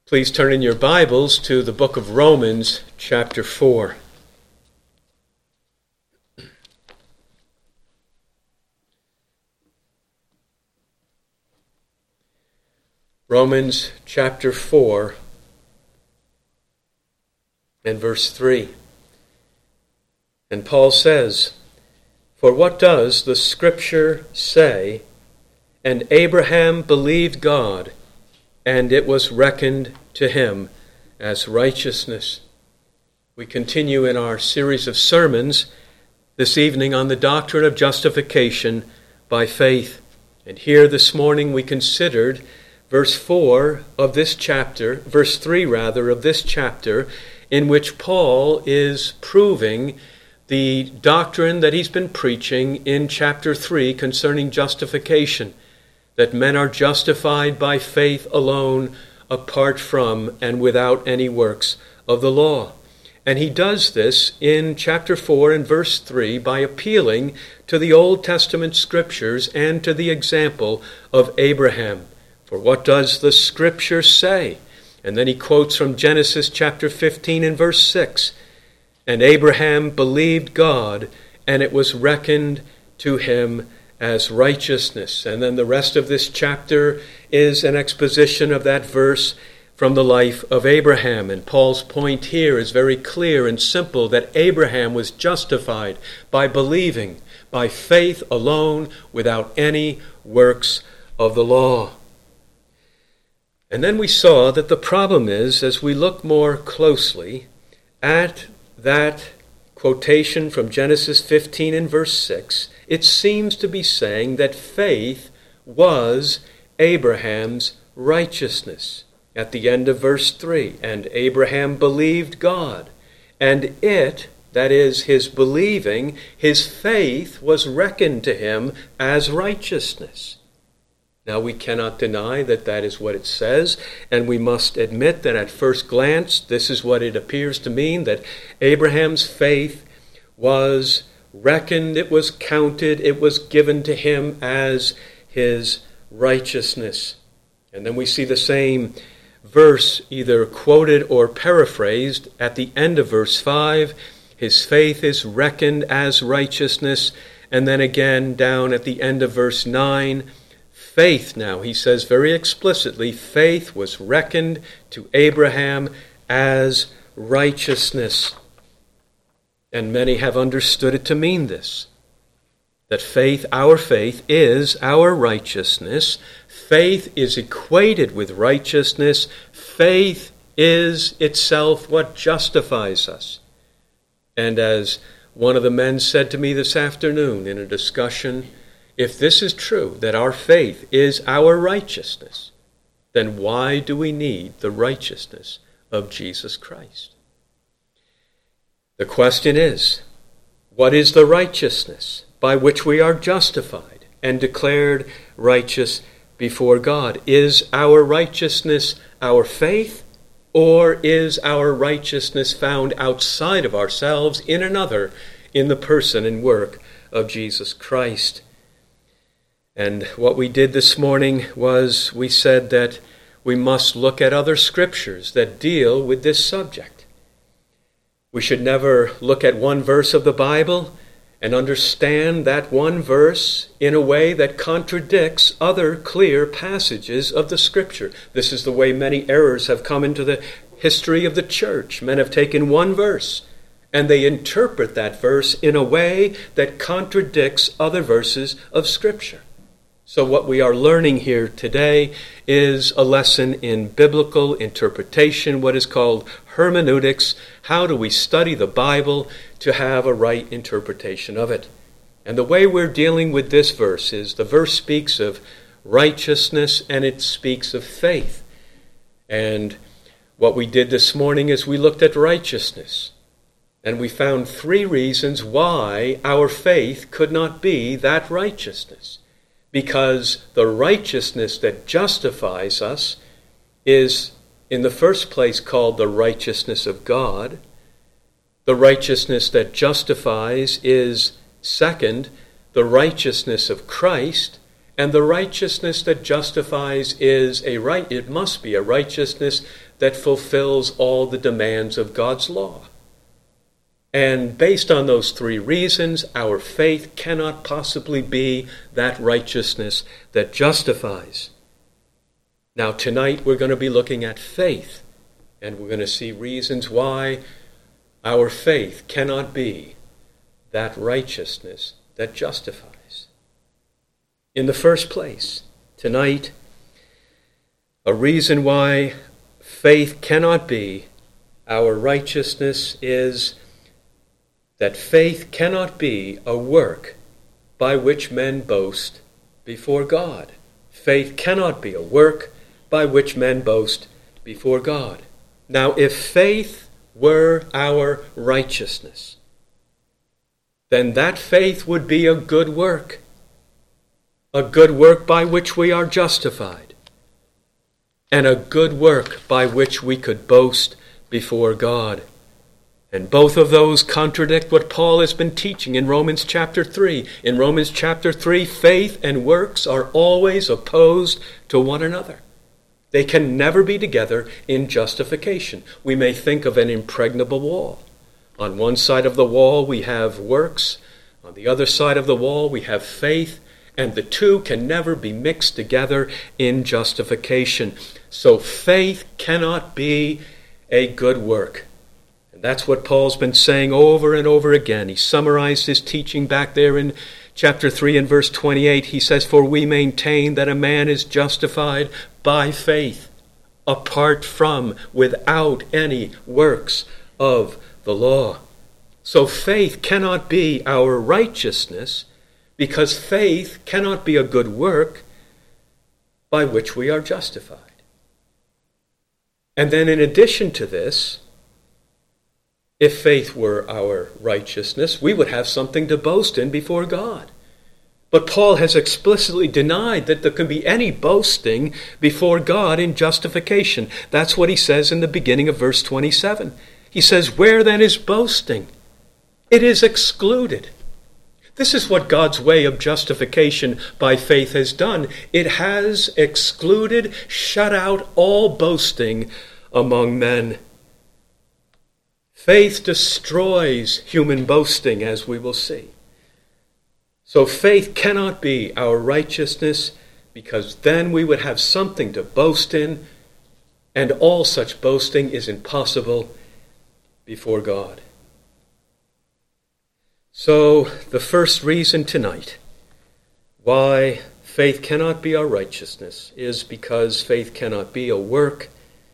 Please turn in your Bibles to the book of Romans, chapter 4. Romans chapter 4 and verse 3. And Paul says, "For what does the Scripture say? And Abraham believed God, and it was reckoned to him as righteousness." We continue in our series of sermons this evening on the doctrine of justification by faith. And here this morning we considered verse 3 of this chapter, in which Paul is proving the doctrine that he's been preaching in chapter 3 concerning justification, that men are justified by faith alone, apart from and without any works of the law. And he does this in chapter 4 and verse 3 by appealing to the Old Testament scriptures and to the example of Abraham. For what does the Scripture say? And then he quotes from Genesis chapter 15 and verse 6. And Abraham believed God, and it was reckoned to him as righteousness. And then the rest of this chapter is an exposition of that verse from the life of Abraham. And Paul's point here is very clear and simple, that Abraham was justified by believing, by faith alone, without any works of the law. And then we saw that the problem is, as we look more closely at that quotation from Genesis 15 and verse 6, it seems to be saying that faith was Abraham's righteousness. At the end of verse 3, and Abraham believed God, and it, that is, his believing, his faith was reckoned to him as righteousness. Now, we cannot deny that that is what it says, and we must admit that at first glance, this is what it appears to mean, that Abraham's faith was reckoned, it was counted, it was given to him as his righteousness. And then we see the same verse either quoted or paraphrased at the end of verse 5. His faith is reckoned as righteousness. And then again down at the end of verse 9, faith now, he says very explicitly, faith was reckoned to Abraham as righteousness. And many have understood it to mean this, that faith, our faith, is our righteousness. Faith is equated with righteousness. Faith is itself what justifies us. And as one of the men said to me this afternoon in a discussion, if this is true, that our faith is our righteousness, then why do we need the righteousness of Jesus Christ? The question is, what is the righteousness by which we are justified and declared righteous before God? Is our righteousness our faith, or is our righteousness found outside of ourselves in another, in the person and work of Jesus Christ? And what we did this morning was we said that we must look at other scriptures that deal with this subject. We should never look at one verse of the Bible and understand that one verse in a way that contradicts other clear passages of the Scripture. This is the way many errors have come into the history of the church. Men have taken one verse and they interpret that verse in a way that contradicts other verses of Scripture. So what we are learning here today is a lesson in biblical interpretation, what is called hermeneutics. How do we study the Bible to have a right interpretation of it? And the way we're dealing with this verse is the verse speaks of righteousness and it speaks of faith. And what we did this morning is we looked at righteousness. And we found 3 reasons why our faith could not be that righteousness. Because the righteousness that justifies us is, in the first place, called the righteousness of God. The righteousness that justifies is, second, the righteousness of Christ. And the righteousness that justifies it must be a righteousness that fulfills all the demands of God's law. And based on those three reasons, our faith cannot possibly be that righteousness that justifies. Now, tonight we're going to be looking at faith, and we're going to see reasons why our faith cannot be that righteousness that justifies. In the first place, tonight, a reason why faith cannot be our righteousness is that faith cannot be a work by which men boast before God. Faith cannot be a work by which men boast before God. Now, if faith were our righteousness, then that faith would be a good work by which we are justified, and a good work by which we could boast before God. And both of those contradict what Paul has been teaching in Romans chapter 3. In Romans chapter 3, faith and works are always opposed to one another. They can never be together in justification. We may think of an impregnable wall. On one side of the wall we have works. On the other side of the wall we have faith. And the two can never be mixed together in justification. So faith cannot be a good work. And that's what Paul's been saying over and over again. He summarized his teaching back there in chapter 3 and verse 28. He says, "For we maintain that a man is justified by faith, apart from, without any works of the law." So faith cannot be our righteousness, because faith cannot be a good work by which we are justified. And then in addition to this, if faith were our righteousness, we would have something to boast in before God. But Paul has explicitly denied that there can be any boasting before God in justification. That's what he says in the beginning of verse 27. He says, "Where then is boasting? It is excluded." This is what God's way of justification by faith has done. It has excluded, shut out all boasting among men. Faith destroys human boasting, as we will see. So faith cannot be our righteousness, because then we would have something to boast in, and all such boasting is impossible before God. So the first reason tonight why faith cannot be our righteousness is because faith cannot be a work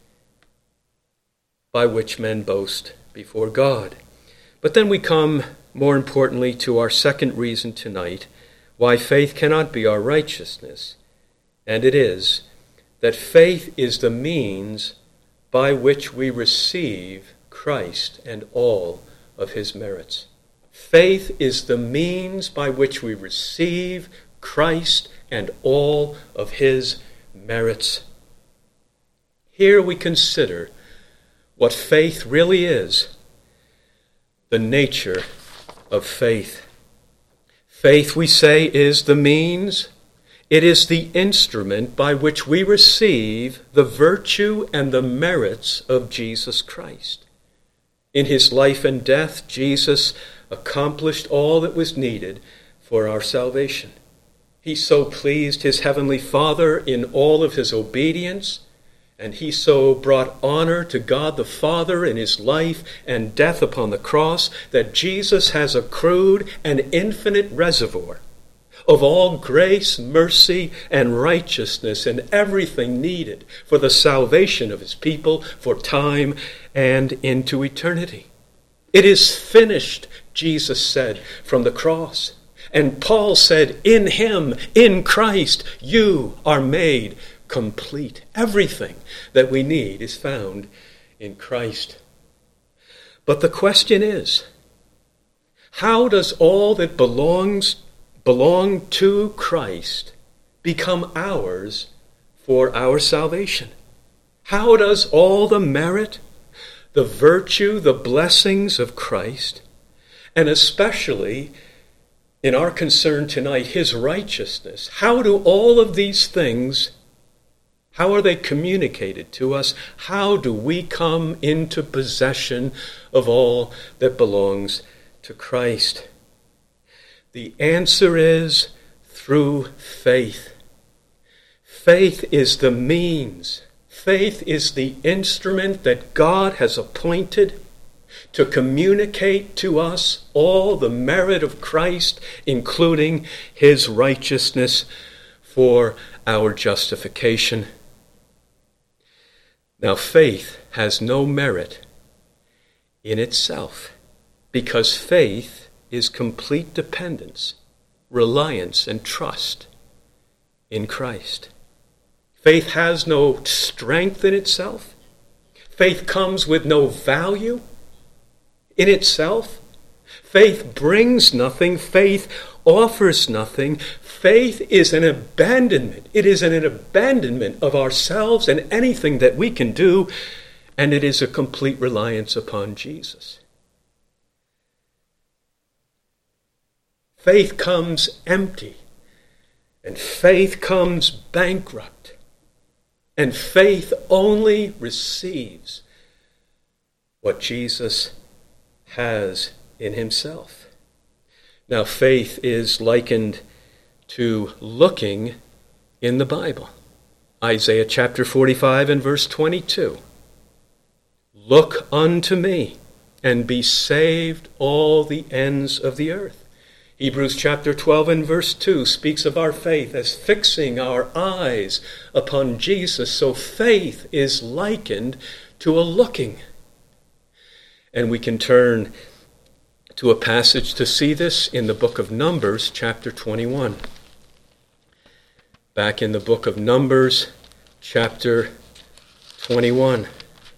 by which men boast before God. But then we come, more importantly, to our second reason tonight why faith cannot be our righteousness, and it is that faith is the means by which we receive Christ and all of his merits. Faith is the means by which we receive Christ and all of his merits. Here we consider what faith really is, the nature of faith. Faith, we say, is the means. It is the instrument by which we receive the virtue and the merits of Jesus Christ. In his life and death, Jesus accomplished all that was needed for our salvation. He so pleased his heavenly Father in all of his obedience, and he so brought honor to God the Father in his life and death upon the cross, that Jesus has accrued an infinite reservoir of all grace, mercy, and righteousness, and everything needed for the salvation of his people for time and into eternity. It is finished, Jesus said from the cross. And Paul said, in him, in Christ, you are made complete. Everything that we need is found in Christ. But the question is, how does all that belong to Christ become ours for our salvation? How does all the merit, the virtue, the blessings of Christ, and especially in our concern tonight, his righteousness, how do all of these things, how are they communicated to us? How do we come into possession of all that belongs to Christ? The answer is through faith. Faith is the means. Faith is the instrument that God has appointed to communicate to us all the merit of Christ, including his righteousness for our justification. Now, faith has no merit in itself, because faith is complete dependence, reliance, and trust in Christ. Faith has no strength in itself. Faith comes with no value in itself. Faith brings nothing. Faith offers nothing. Faith is an abandonment. It is an abandonment of ourselves and anything that we can do, and it is a complete reliance upon Jesus. Faith comes empty, and faith comes bankrupt, and faith only receives what Jesus has in himself. Now, faith is likened to looking in the Bible. Isaiah chapter 45 and verse 22. Look unto me, and be saved all the ends of the earth. Hebrews chapter 12 and verse 2 speaks of our faith as fixing our eyes upon Jesus. So faith is likened to a looking. And we can turn to a passage to see this in the book of Numbers, chapter 21. Back in the book of Numbers, chapter 21.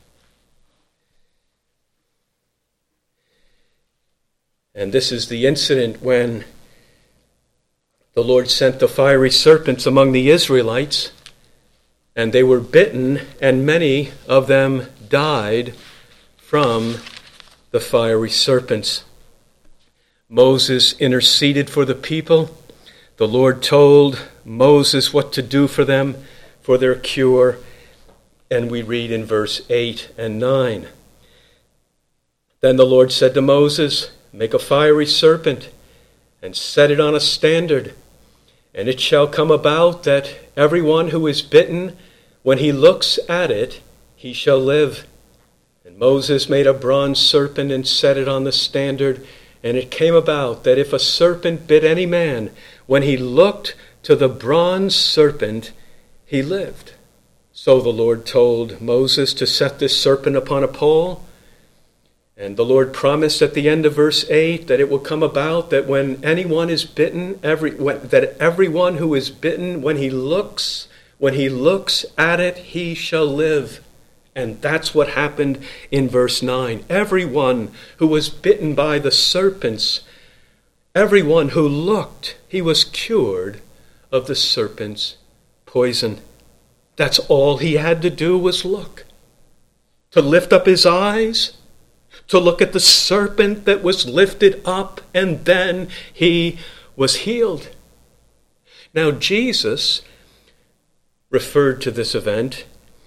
And this is the incident when the Lord sent the fiery serpents among the Israelites, and they were bitten, and many of them died from the fiery serpents. Moses interceded for the people. The Lord told Moses what to do for them, for their cure, and we read in verse 8 and 9. Then the Lord said to Moses, make a fiery serpent, and set it on a standard, and it shall come about that everyone who is bitten, when he looks at it, he shall live. And Moses made a bronze serpent and set it on the standard, and it came about that if a serpent bit any man, when he looked to the bronze serpent, he lived. So the Lord told Moses to set this serpent upon a pole. And the Lord promised at the end of verse 8 that it will come about that when anyone is bitten, that everyone who is bitten, when he looks at it, he shall live. And that's what happened in verse 9. Everyone who was bitten by the serpents, everyone who looked, he was cured of the serpent's poison. That's all he had to do was look. To lift up his eyes, to look at the serpent that was lifted up, and then he was healed. Now, Jesus referred to this event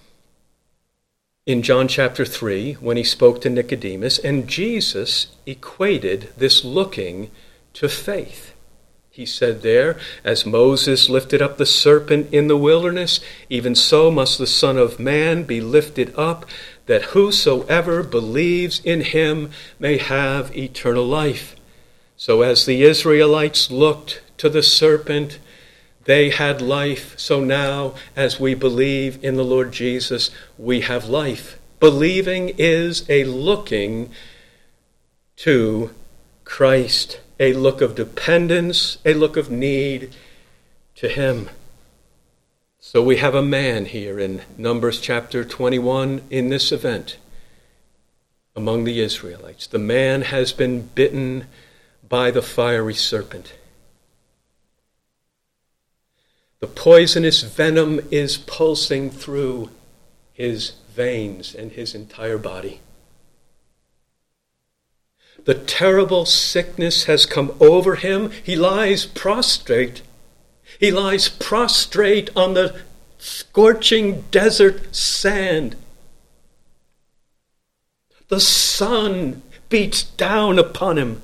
in John chapter 3 when he spoke to Nicodemus, and Jesus equated this looking to faith. He said there, as Moses lifted up the serpent in the wilderness, even so must the Son of Man be lifted up, that whosoever believes in him may have eternal life. So as the Israelites looked to the serpent, they had life. So now, as we believe in the Lord Jesus, we have life. Believing is a looking to Christ, a look of dependence, a look of need to him. So we have a man here in Numbers chapter 21 in this event among the Israelites. The man has been bitten by the fiery serpent. The poisonous venom is pulsing through his veins and his entire body. The terrible sickness has come over him. He lies prostrate. He lies prostrate on the scorching desert sand. The sun beats down upon him.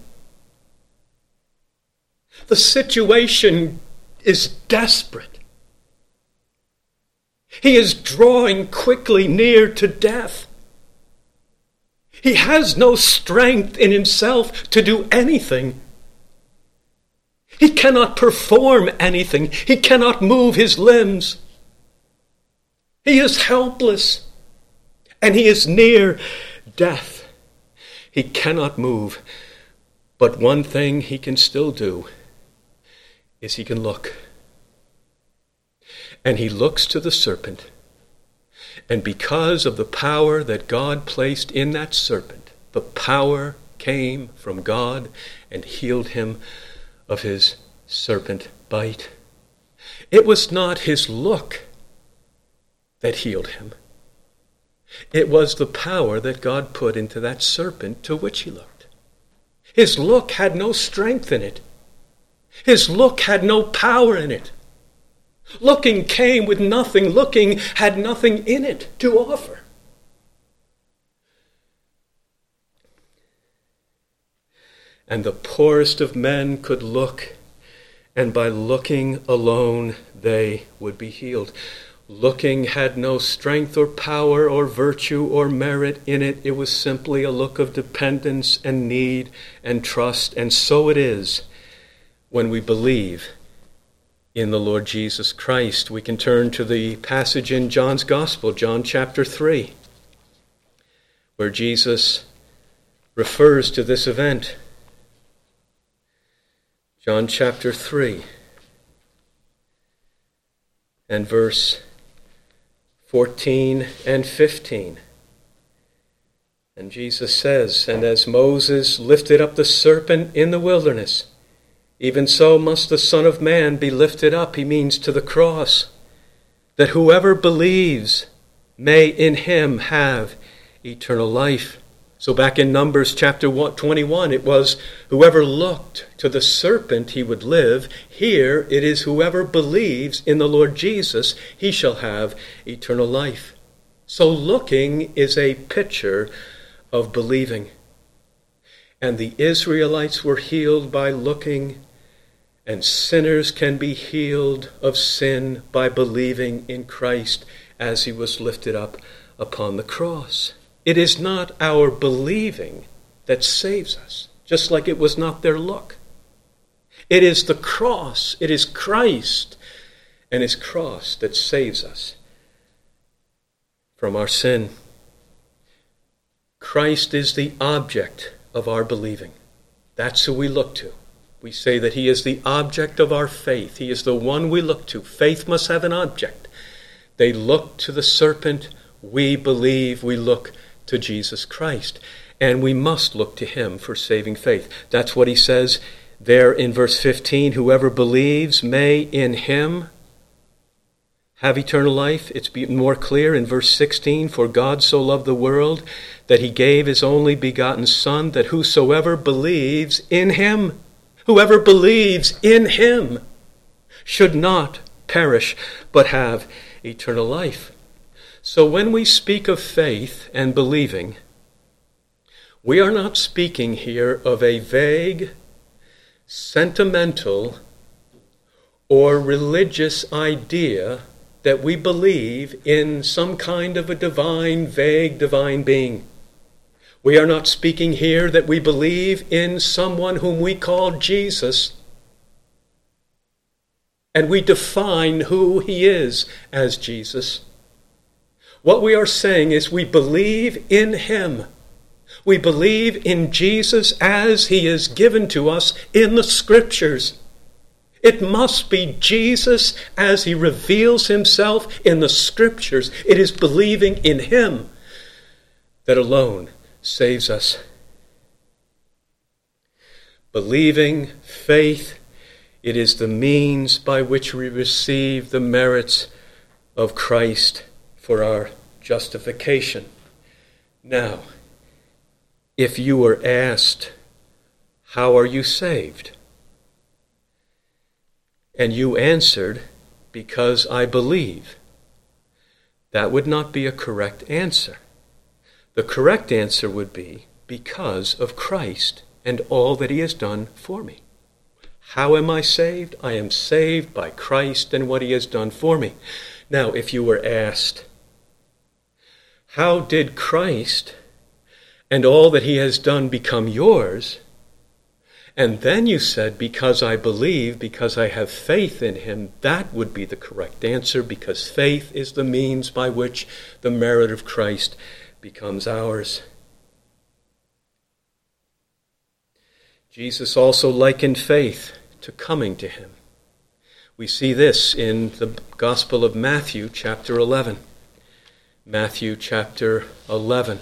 The situation is desperate. He is drawing quickly near to death. He has no strength in himself to do anything. He cannot perform anything. He cannot move his limbs. He is helpless, and he is near death. He cannot move, but one thing he can still do is he can look. And he looks to the serpent. And because of the power that God placed in that serpent, the power came from God and healed him of his serpent bite. It was not his look that healed him. It was the power that God put into that serpent to which he looked. His look had no strength in it. His look had no power in it. Looking came with nothing. Looking had nothing in it to offer. And the poorest of men could look, and by looking alone they would be healed. Looking had no strength or power or virtue or merit in it. It was simply a look of dependence and need and trust. And so it is when we believe in the Lord Jesus Christ. We can turn to the passage in John's Gospel, John chapter 3, where Jesus refers to this event. John chapter 3 and verse 14 and 15. And Jesus says, "And as Moses lifted up the serpent in the wilderness, even so must the Son of Man be lifted up," he means to the cross, "that whoever believes may in him have eternal life." So back in Numbers chapter 21, it was whoever looked to the serpent, he would live. Here it is whoever believes in the Lord Jesus, he shall have eternal life. So looking is a picture of believing. And the Israelites were healed by looking, and sinners can be healed of sin by believing in Christ as he was lifted up upon the cross. It is not our believing that saves us, just like it was not their look. It is the cross, it is Christ and his cross that saves us from our sin. Christ is the object of our believing. That's who we look to. We say that he is the object of our faith. He is the one we look to. Faith must have an object. They look to the serpent. We believe, we look to Jesus Christ. And we must look to him for saving faith. That's what he says there in verse 15. Whoever believes may in him have eternal life. It's more clear in verse 16. For God so loved the world that he gave his only begotten Son, that whosoever believes in him, whoever believes in him, should not perish, but have eternal life. So when we speak of faith and believing, we are not speaking here of a vague, sentimental, or religious idea that we believe in some kind of a divine, vague divine being. We are not speaking here that we believe in someone whom we call Jesus, and we define who he is as Jesus. What we are saying is we believe in him. We believe in Jesus as he is given to us in the Scriptures. It must be Jesus as he reveals himself in the Scriptures. It is believing in him that alone saves us. Believing, faith, it is the means by which we receive the merits of Christ for our justification. Now, if you were asked How are you saved? And you answered, because I believe. That would not be a correct answer. The correct answer would be, because of Christ and all that he has done for me. How am I saved? I am saved by Christ and what he has done for me. Now, if you were asked, how did Christ and all that he has done become yours? And then you said, because I believe, because I have faith in him, that would be the correct answer, because faith is the means by which the merit of Christ becomes ours. Jesus also likened faith to coming to him. We see this in the Gospel of Matthew, chapter 11. Matthew, chapter 11.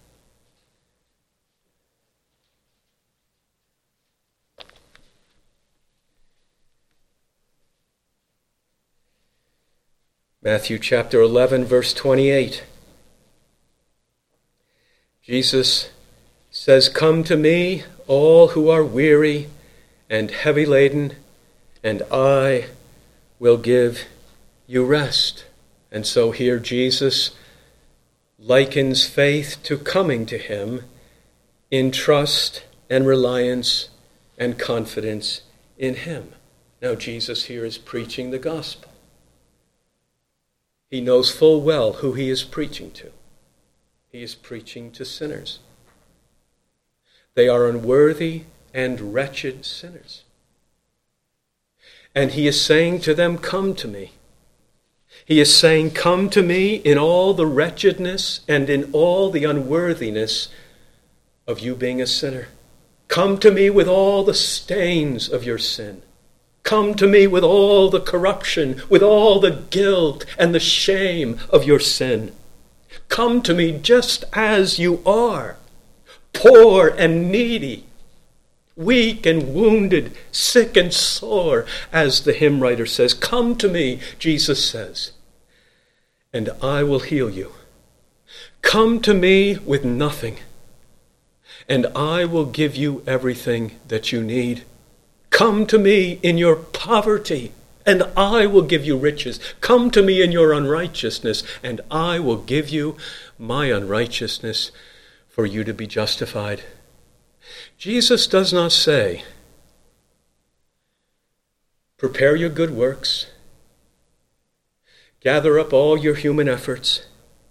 Matthew chapter 11, verse 28. Jesus says, "Come to me, all who are weary and heavy laden, and I will give you rest." And so here Jesus likens faith to coming to him in trust and reliance and confidence in him. Now Jesus here is preaching the gospel. He knows full well who he is preaching to. He is preaching to sinners. They are unworthy and wretched sinners. And he is saying to them, come to me. He is saying, come to me in all the wretchedness and in all the unworthiness of you being a sinner. Come to me with all the stains of your sin. Come to me with all the corruption, with all the guilt and the shame of your sin. Come to me just as you are, poor and needy, weak and wounded, sick and sore, as the hymn writer says. Come to me, Jesus says, and I will heal you. Come to me with nothing, and I will give you everything that you need. Come to me in your poverty, and I will give you riches. Come to me in your unrighteousness, and I will give you my unrighteousness for you to be justified. Jesus does not say, prepare your good works, gather up all your human efforts,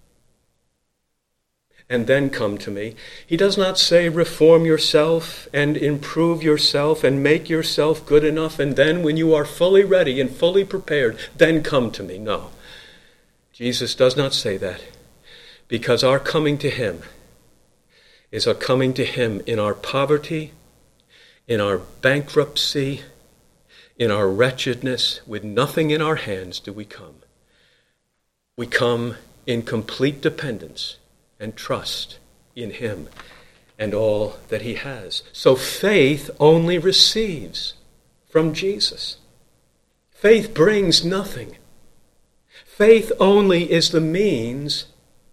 and then come to me. He does not say reform yourself and improve yourself and make yourself good enough, and then when you are fully ready and fully prepared, then come to me. No, Jesus does not say that, because our coming to him is a coming to him in our poverty, in our bankruptcy, in our wretchedness. With nothing in our hands do we come. We come in complete dependence and trust in him and all that he has. So faith only receives from Jesus. Faith brings nothing. Faith only is the means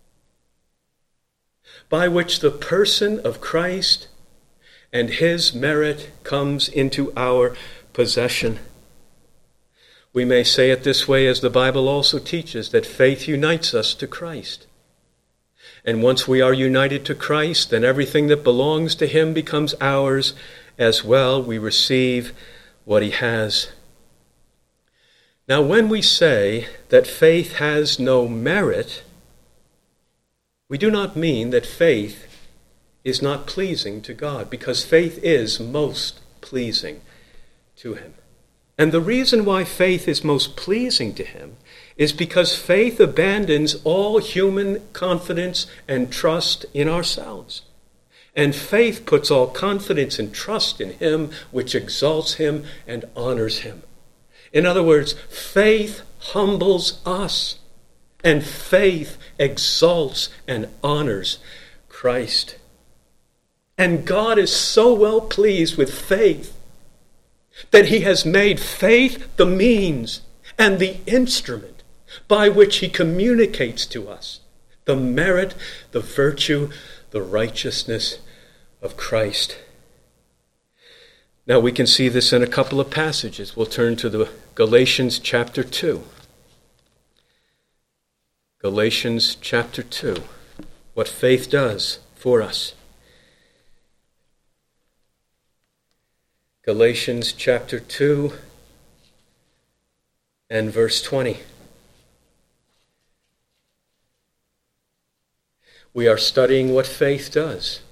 by which the person of Christ and his merit comes into our possession. We may say it this way, as the Bible also teaches, that faith unites us to Christ. And once we are united to Christ, then everything that belongs to him becomes ours as well. We receive what he has. Now, when we say that faith has no merit, we do not mean that faith is not pleasing to God, because faith is most pleasing to him. And the reason why faith is most pleasing to him is because faith abandons all human confidence and trust in ourselves. And faith puts all confidence and trust in him, which exalts him and honors him. In other words, faith humbles us, and faith exalts and honors Christ. And God is so well pleased with faith that he has made faith the means and the instrument by which he communicates to us the merit, the virtue, the righteousness of Christ. Now we can see this in a couple of passages. We'll turn to the Galatians chapter 2. Galatians chapter 2. What faith does for us. Galatians chapter 2 and verse 20. We are studying what faith does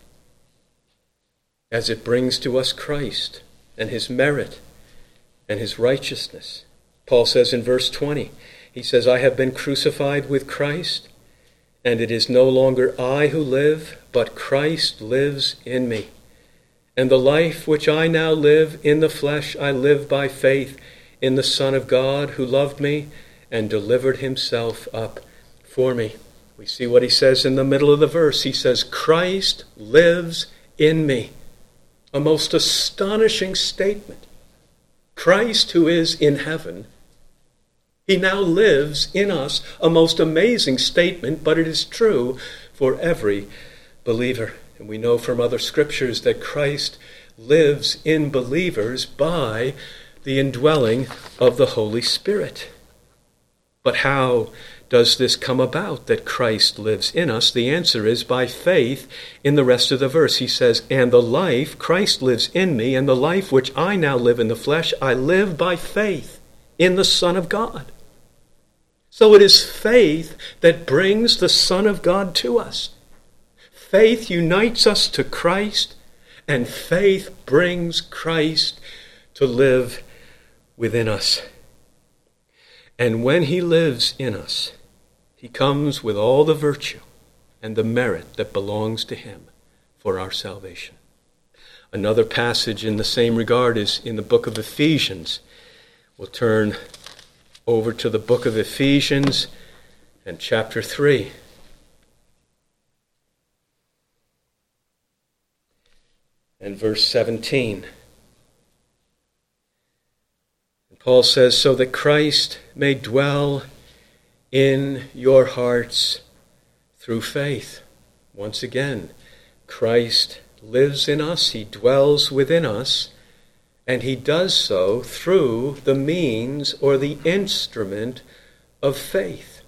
as it brings to us Christ and his merit and his righteousness. Paul says in verse 20, he says, I have been crucified with Christ, and it is no longer I who live, but Christ lives in me. And the life which I now live in the flesh, I live by faith in the Son of God who loved me and delivered himself up for me. We see what he says in the middle of the verse. He says, Christ lives in me. A most astonishing statement. Christ, who is in heaven, he now lives in us. A most amazing statement, but it is true for every believer. And we know from other scriptures that Christ lives in believers by the indwelling of the Holy Spirit. But how does this come about that Christ lives in us? The answer is by faith. In the rest of the verse, he says, and the life, Christ lives in me, and the life which I now live in the flesh, I live by faith in the Son of God. So it is faith that brings the Son of God to us. Faith unites us to Christ, and faith brings Christ to live within us. And when he lives in us, he comes with all the virtue and the merit that belongs to him for our salvation. Another passage in the same regard is in the book of Ephesians. We'll turn over to the book of Ephesians and chapter 3. And verse 17. And Paul says, so that Christ may dwell in your hearts through faith. Once again, Christ lives in us, he dwells within us, and he does so through the means or the instrument of faith.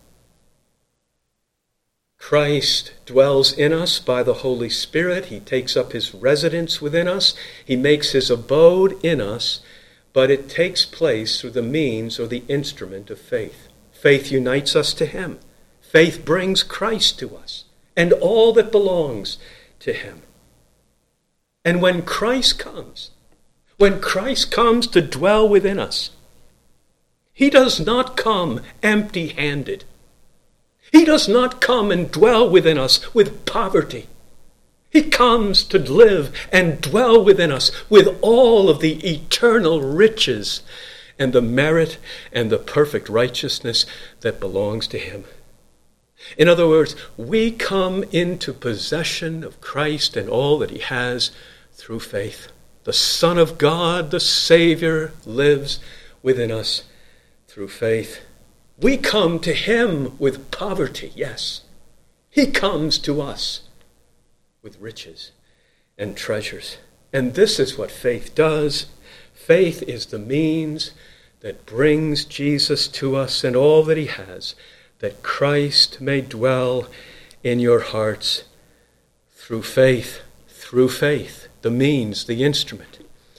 Christ dwells in us by the Holy Spirit. He takes up his residence within us. He makes his abode in us, but it takes place through the means or the instrument of faith. Faith unites us to him. Faith brings Christ to us and all that belongs to him. And when Christ comes to dwell within us, he does not come empty-handed. He does not come and dwell within us with poverty. He comes to live and dwell within us with all of the eternal riches and the merit and the perfect righteousness that belongs to him. In other words, we come into possession of Christ and all that he has through faith. The Son of God, the Savior, lives within us through faith. We come to him with poverty, yes. He comes to us with riches and treasures. And this is what faith does. Faith is the means that brings Jesus to us and all that he has, that Christ may dwell in your hearts through faith, the means, the instrument.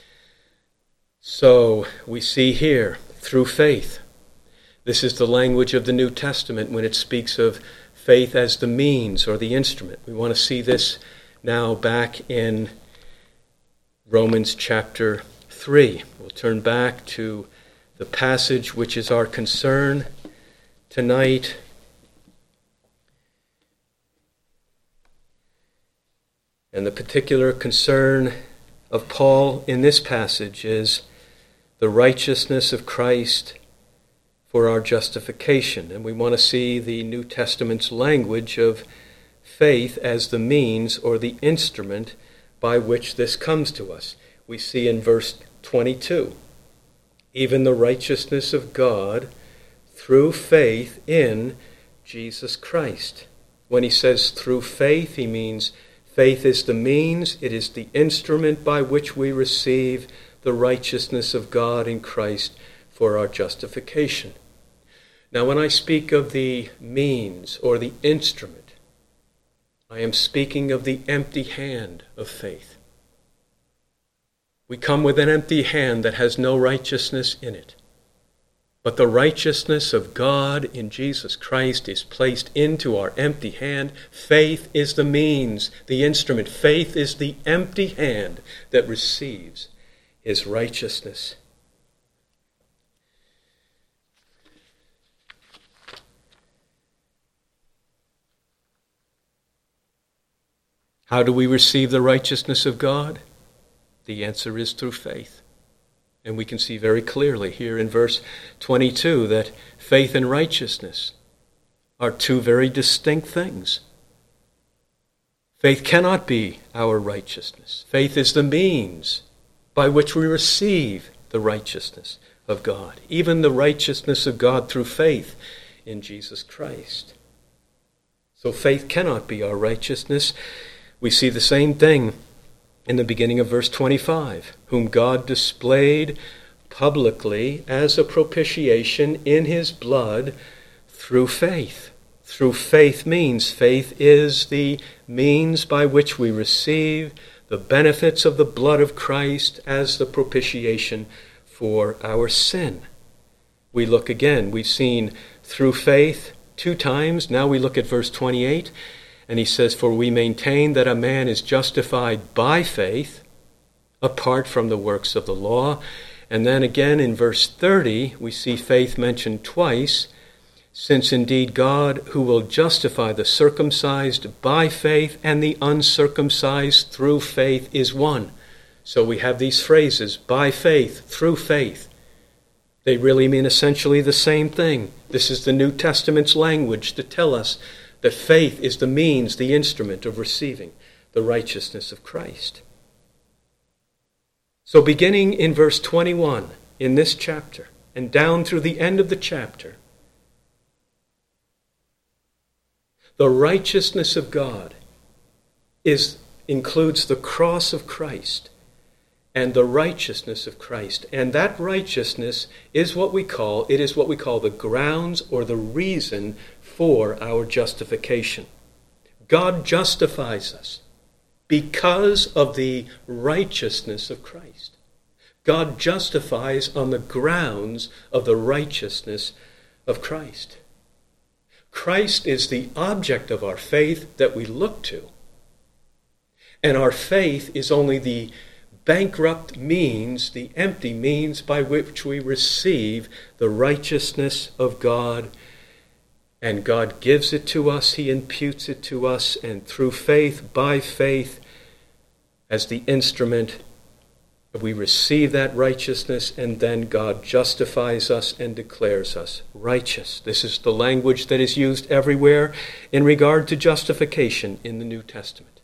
So we see here, through faith. This is the language of the New Testament when it speaks of faith as the means or the instrument. We want to see this now back in Romans chapter 3. We'll turn back to the passage which is our concern tonight. And the particular concern of Paul in this passage is the righteousness of Christ for our justification. And we want to see the New Testament's language of faith as the means or the instrument by which this comes to us. We see in verse 22, even the righteousness of God through faith in Jesus Christ. When he says through faith, he means faith is the means, it is the instrument by which we receive the righteousness of God in Christ for our justification. Now, when I speak of the means or the instrument, I am speaking of the empty hand of faith. We come with an empty hand that has no righteousness in it. But the righteousness of God in Jesus Christ is placed into our empty hand. Faith is the means, the instrument. Faith is the empty hand that receives his righteousness. How do we receive the righteousness of God? The answer is through faith. And we can see very clearly here in verse 22 that faith and righteousness are two very distinct things. Faith cannot be our righteousness. Faith is the means by which we receive the righteousness of God, even the righteousness of God through faith in Jesus Christ. So faith cannot be our righteousness. We see the same thing in the beginning of verse 25, whom God displayed publicly as a propitiation in his blood through faith. Through faith means faith is the means by which we receive the benefits of the blood of Christ as the propitiation for our sin. We look again, we've seen through faith 2 times. Now we look at verse 28. And he says, for we maintain that a man is justified by faith apart from the works of the law. And then again in verse 30, we see faith mentioned twice, since indeed God, who will justify the circumcised by faith and the uncircumcised through faith, is one. So we have these phrases, by faith, through faith. They really mean essentially the same thing. This is the New Testament's language to tell us that faith is the means, the instrument of receiving the righteousness of Christ. So beginning in verse 21 in this chapter and down through the end of the chapter, the righteousness of God includes the cross of Christ and the righteousness of Christ. And that righteousness is what we call the grounds or the reason for our justification. God justifies us because of the righteousness of Christ. God justifies on the grounds of the righteousness of Christ. Christ is the object of our faith that we look to. And our faith is only the bankrupt means, the empty means by which we receive the righteousness of God. And God gives it to us, he imputes it to us, and through faith, by faith, as the instrument, we receive that righteousness, and then God justifies us and declares us righteous. This is the language that is used everywhere in regard to justification in the New Testament.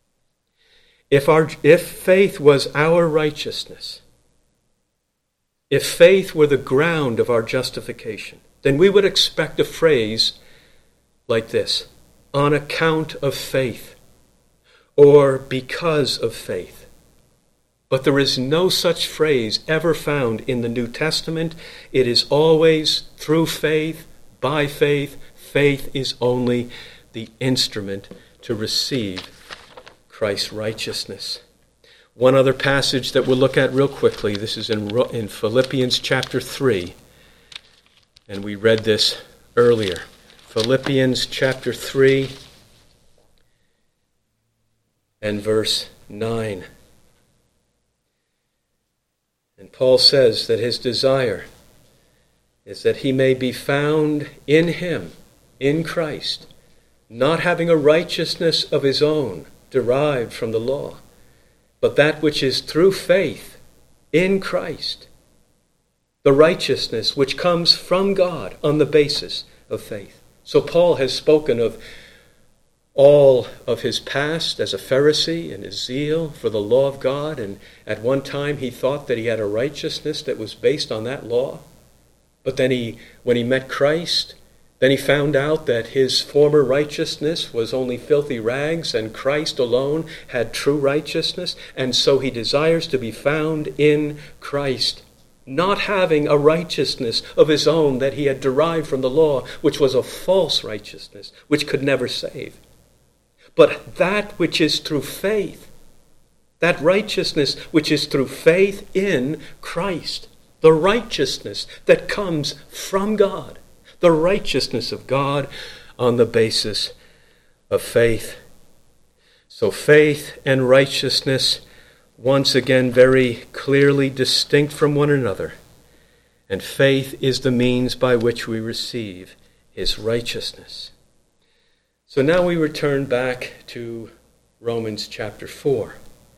If faith was our righteousness, if faith were the ground of our justification, then we would expect a phrase like this, on account of faith, or because of faith. But there is no such phrase ever found in the New Testament. It is always through faith, by faith. Faith is only the instrument to receive Christ's righteousness. One other passage that we'll look at real quickly. This is in Philippians chapter 3. And we read this earlier. Philippians chapter 3 and verse 9. And Paul says that his desire is that he may be found in him, in Christ, not having a righteousness of his own derived from the law, but that which is through faith in Christ, the righteousness which comes from God on the basis of faith. So Paul has spoken of all of his past as a Pharisee and his zeal for the law of God, and at one time he thought that he had a righteousness that was based on that law. But then when he met Christ, Then he found out that his former righteousness was only filthy rags, and Christ alone had true righteousness, and so he desires to be found in Christ, not having a righteousness of his own that he had derived from the law, which was a false righteousness, which could never save. But that which is through faith, that righteousness which is through faith in Christ, the righteousness that comes from God, the righteousness of God on the basis of faith. So faith and righteousness, once again, very clearly distinct from one another. And faith is the means by which we receive his righteousness. So now we return back to Romans chapter 4.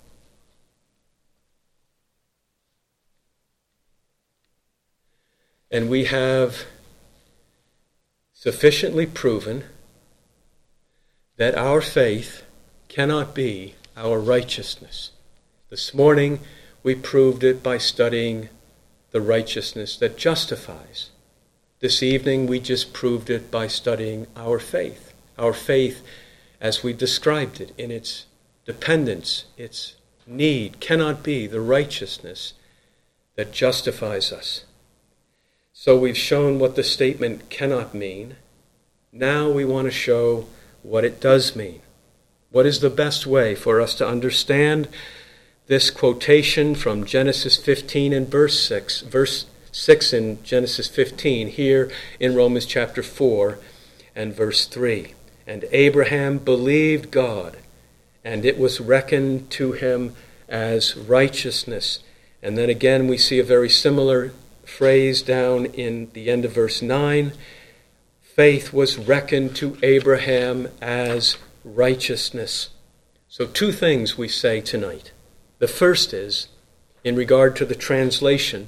And we have sufficiently proven that our faith cannot be our righteousness. This morning we proved it by studying the righteousness that justifies. This evening we just proved it by studying our faith. Our faith, as we described it, in its dependence, its need, cannot be the righteousness that justifies us. So we've shown what the statement cannot mean. Now we want to show what it does mean. What is the best way for us to understand this quotation from Genesis 15 and verse 6? Verse 6 in Genesis 15, here in Romans chapter 4 and verse 3. And Abraham believed God, and it was reckoned to him as righteousness. And then again we see a very similar phrase down in the end of verse 9. Faith was reckoned to Abraham as righteousness. So two things we say tonight. The first is, in regard to the translation,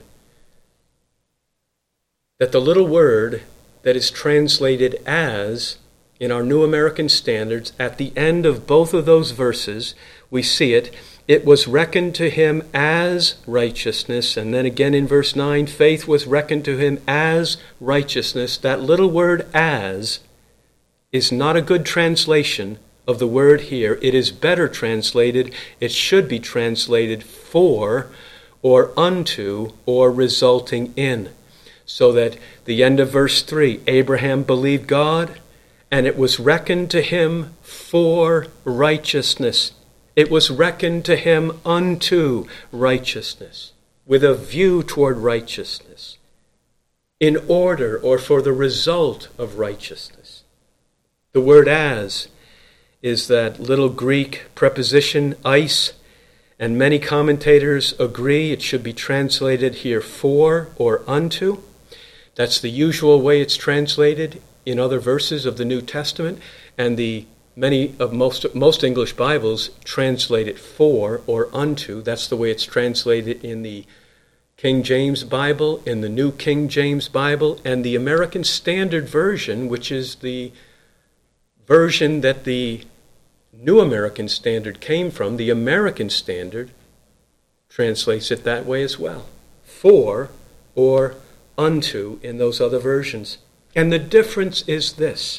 that the little word that is translated as in our New American Standards, at the end of both of those verses, we see it. It was reckoned to him as righteousness. And then again in verse 9, faith was reckoned to him as righteousness. That little word as is not a good translation of the word here. It is better translated. It should be translated for, or unto, or resulting in. So that the end of verse 3, Abraham believed God, and it was reckoned to him for righteousness. It was reckoned to him unto righteousness, with a view toward righteousness, in order or for the result of righteousness. The word as is that little Greek preposition, eis, and many commentators agree it should be translated here for or unto. That's the usual way it's translated in other verses of the New Testament, and most English Bibles translate it for or unto. That's the way it's translated in the King James Bible, in the New King James Bible, and the American Standard Version, which is the version that the New American Standard came from. The American Standard translates it that way as well. For or unto in those other versions. And the difference is this,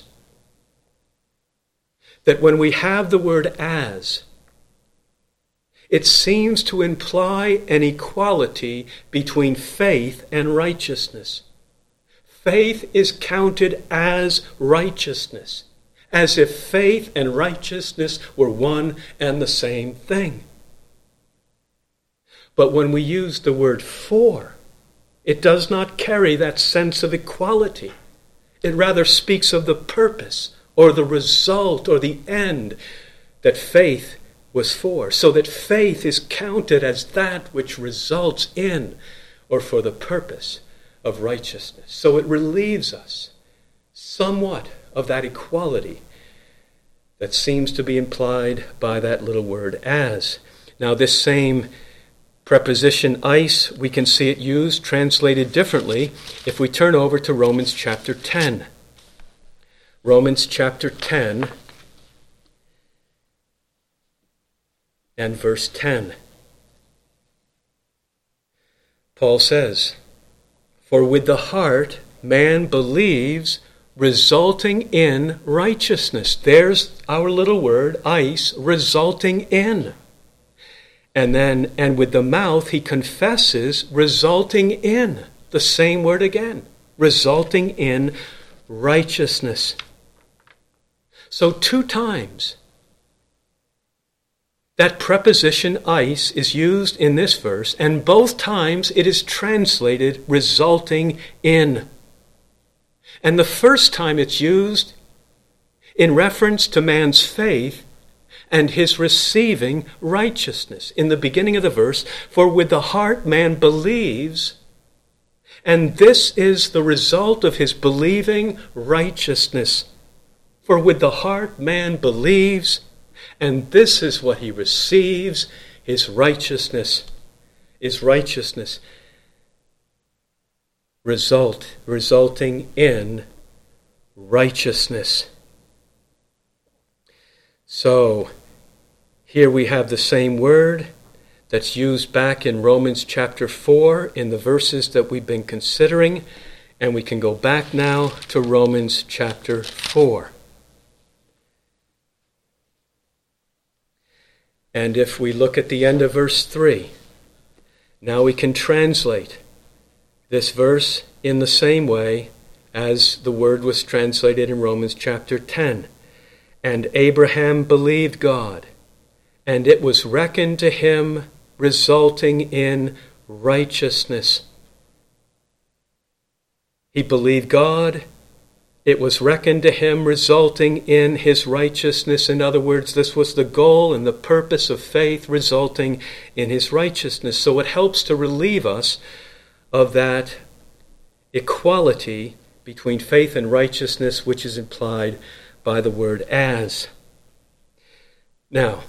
that when we have the word as, it seems to imply an equality between faith and righteousness. Faith is counted as righteousness, as if faith and righteousness were one and the same thing. But when we use the word for, it does not carry that sense of equality. It rather speaks of the purpose or the result or the end that faith was for. So that faith is counted as that which results in or for the purpose of righteousness. So it relieves us somewhat of that equality that seems to be implied by that little word as. Now this same preposition eis, we can see it used, translated differently, if we turn over to Romans chapter 10. Romans chapter 10 and verse 10. Paul says, "For with the heart man believes resulting in righteousness. There's our little word, eis, resulting in. And with the mouth he confesses, resulting in. The same word again, resulting in righteousness. So 2 times that preposition eis is used in this verse, and both times it is translated resulting in. And the first time it's used in reference to man's faith and his receiving righteousness. In the beginning of the verse, for with the heart man believes, and this is the result of his believing righteousness. For with the heart man believes, and this is what he receives, his righteousness. Resulting in righteousness. So, here we have the same word that's used back in Romans chapter 4 in the verses that we've been considering, and we can go back now to Romans chapter 4. And if we look at the end of verse 3, now we can translate this verse in the same way as the word was translated in Romans chapter 10. And Abraham believed God, and it was reckoned to him, resulting in righteousness. He believed God. It was reckoned to him, resulting in his righteousness. In other words, this was the goal and the purpose of faith, resulting in his righteousness. So it helps to relieve us of that equality between faith and righteousness, which is implied by the word as. Now,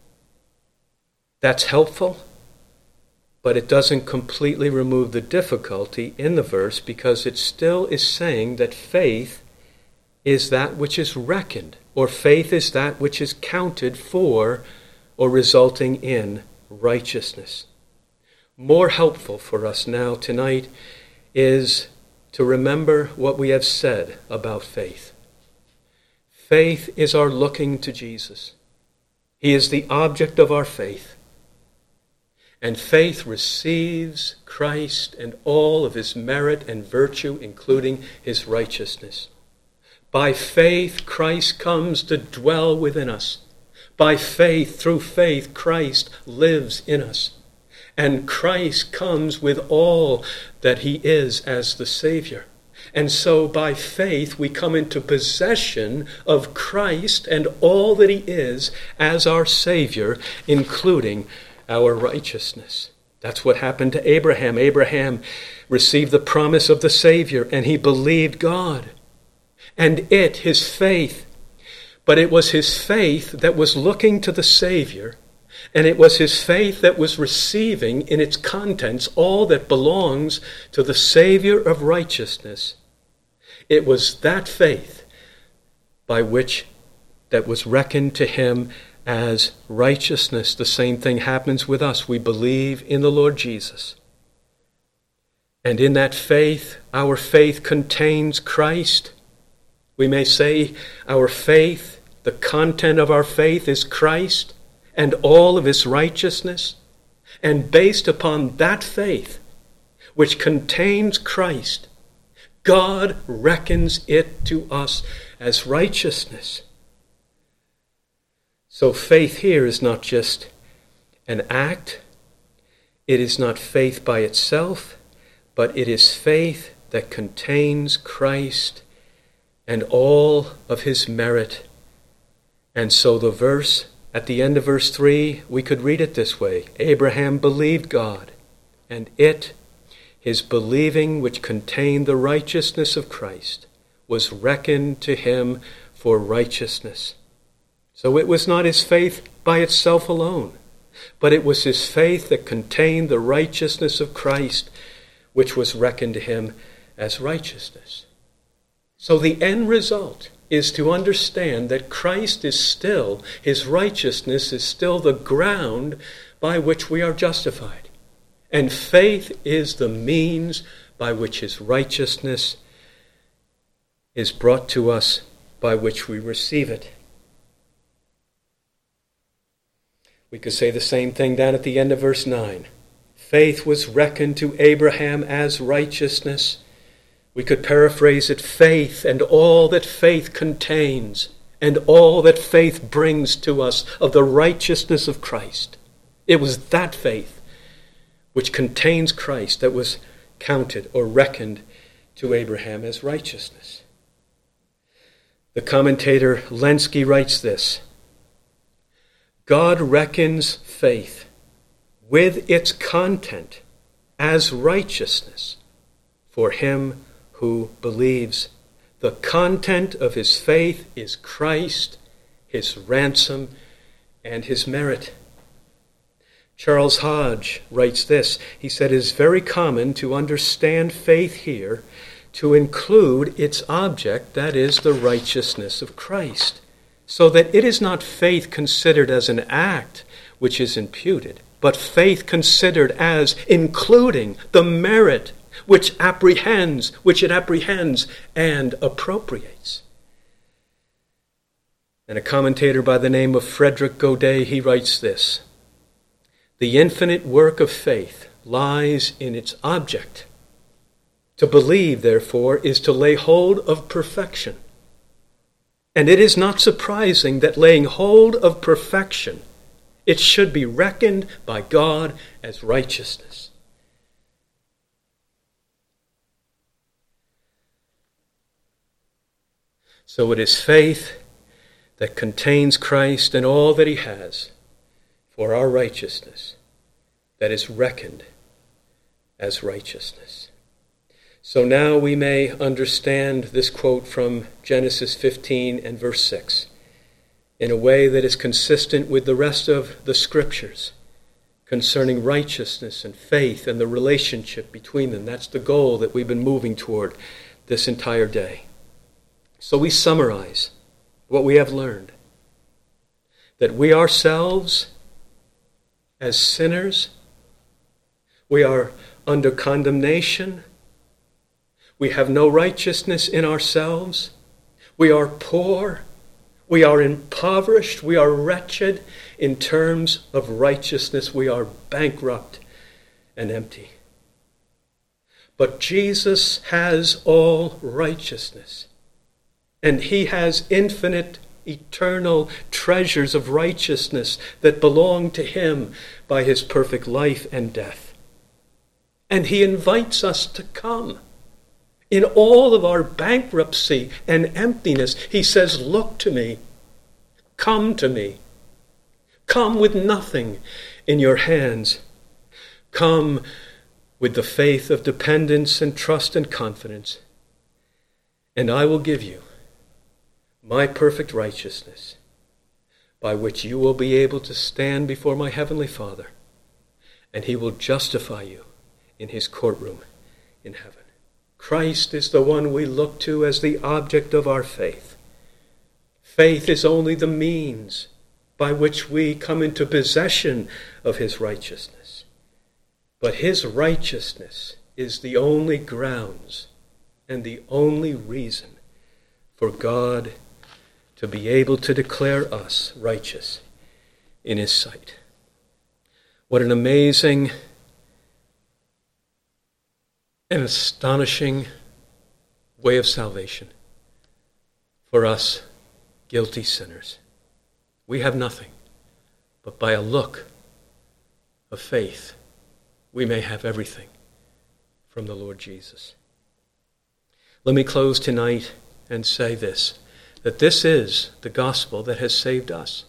that's helpful, but it doesn't completely remove the difficulty in the verse, because it still is saying that faith is that which is reckoned, or faith is that which is counted for or resulting in righteousness. More helpful for us now tonight is to remember what we have said about faith. Faith is our looking to Jesus. He is the object of our faith. And faith receives Christ and all of his merit and virtue, including his righteousness. By faith, Christ comes to dwell within us. By faith, through faith, Christ lives in us. And Christ comes with all that he is as the Savior. And so by faith, we come into possession of Christ and all that he is as our Savior, including our righteousness. That's what happened to Abraham. Abraham received the promise of the Savior, and he believed God. And his faith, but it was his faith that was looking to the Savior, and it was his faith that was receiving in its contents all that belongs to the Savior of righteousness. It was that faith by which that was reckoned to him as righteousness. The same thing happens with us. We believe in the Lord Jesus. And in that faith, our faith contains Christ. We may say our faith, the content of our faith is Christ and all of his righteousness. And based upon that faith, which contains Christ, God reckons it to us as righteousness. So faith here is not just an act. It is not faith by itself, but it is faith that contains Christ and all of his merit. And so the verse, at the end of verse 3, we could read it this way. Abraham believed God, and his believing, which contained the righteousness of Christ, was reckoned to him for righteousness. So it was not his faith by itself alone, but it was his faith that contained the righteousness of Christ, which was reckoned to him as righteousness. So the end result is to understand that Christ is still, his righteousness is still the ground by which we are justified. And faith is the means by which his righteousness is brought to us by which we receive it. We could say the same thing down at the end of verse 9. Faith was reckoned to Abraham as righteousness. We could paraphrase it, faith and all that faith contains and all that faith brings to us of the righteousness of Christ. It was that faith which contains Christ that was counted or reckoned to Abraham as righteousness. The commentator Lenski writes this: God reckons faith with its content as righteousness for him who believes. The content of his faith is Christ, his ransom, and his merit. Charles Hodge writes this. He said, it is very common to understand faith here to include its object, that is, the righteousness of Christ, so that it is not faith considered as an act which is imputed, but faith considered as including the merit which it apprehends and appropriates. And a commentator by the name of Frederick Godet, he writes this: the infinite work of faith lies in its object. To believe, therefore, is to lay hold of perfection. And it is not surprising that laying hold of perfection, it should be reckoned by God as righteousness. So it is faith that contains Christ and all that he has for our righteousness that is reckoned as righteousness. So now we may understand this quote from Genesis 15 and verse 6 in a way that is consistent with the rest of the Scriptures concerning righteousness and faith and the relationship between them. That's the goal that we've been moving toward this entire day. So we summarize what we have learned. That we ourselves, as sinners, we are under condemnation. We have no righteousness in ourselves. We are poor. We are impoverished. We are wretched. In terms of righteousness, we are bankrupt and empty. But Jesus has all righteousness. And he has infinite, eternal treasures of righteousness that belong to him by his perfect life and death. And he invites us to come. In all of our bankruptcy and emptiness, he says, look to me. Come to me. Come with nothing in your hands. Come with the faith of dependence and trust and confidence. And I will give you my perfect righteousness, by which you will be able to stand before my heavenly Father, and he will justify you in his courtroom in heaven. Christ is the one we look to as the object of our faith. Faith is only the means by which we come into possession of his righteousness. But his righteousness is the only grounds and the only reason for God to be able to declare us righteous in his sight. What an amazing and astonishing way of salvation for us guilty sinners. We have nothing, but by a look of faith, we may have everything from the Lord Jesus. Let me close tonight and say this, that this is the gospel that has saved us.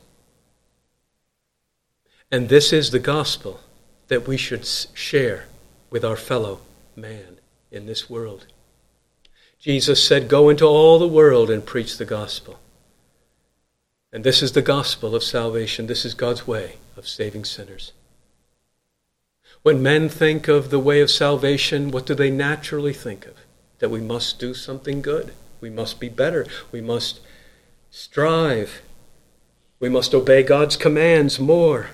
And this is the gospel that we should share with our fellow man in this world. Jesus said, go into all the world and preach the gospel. And this is the gospel of salvation. This is God's way of saving sinners. When men think of the way of salvation, what do they naturally think of? That we must do something good. We must be better. We must strive. We must obey God's commands more.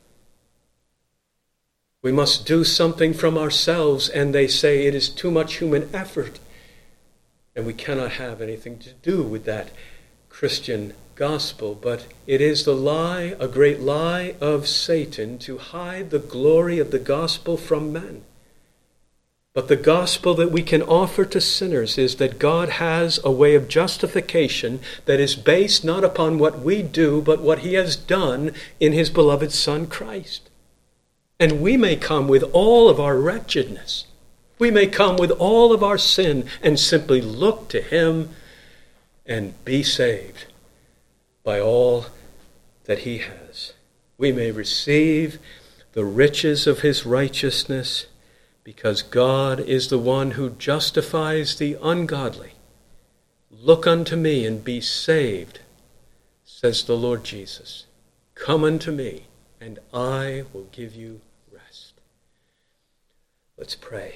We must do something from ourselves, and they say it is too much human effort. and we cannot have anything to do with that Christian gospel, but it is the lie, a great lie of Satan, to hide the glory of the gospel from men. But the gospel that we can offer to sinners is that God has a way of justification that is based not upon what we do, but what he has done in his beloved Son, Christ. And we may come with all of our wretchedness. We may come with all of our sin and simply look to him and be saved by all that he has. We may receive the riches of his righteousness because God is the one who justifies the ungodly. Look unto me and be saved, says the Lord Jesus. Come unto me, and I will give you rest. Let's pray.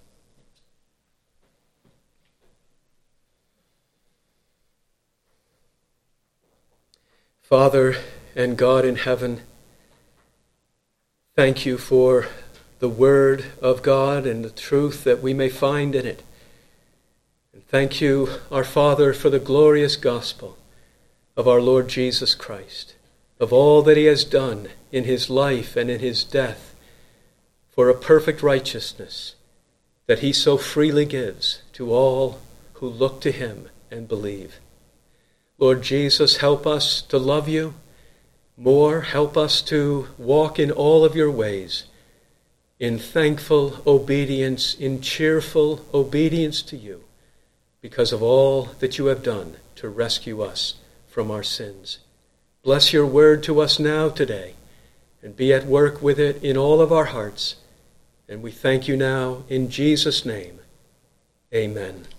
Father and God in heaven, thank you for the Word of God and the truth that we may find in it. And thank you, our Father, for the glorious gospel of our Lord Jesus Christ, of all that he has done in his life and in his death for a perfect righteousness that he so freely gives to all who look to him and believe. Lord Jesus, help us to love you more. Help us to walk in all of your ways, in thankful obedience, in cheerful obedience to you, because of all that you have done to rescue us from our sins. Bless your word to us now today, and be at work with it in all of our hearts. And we thank you now in Jesus' name. Amen.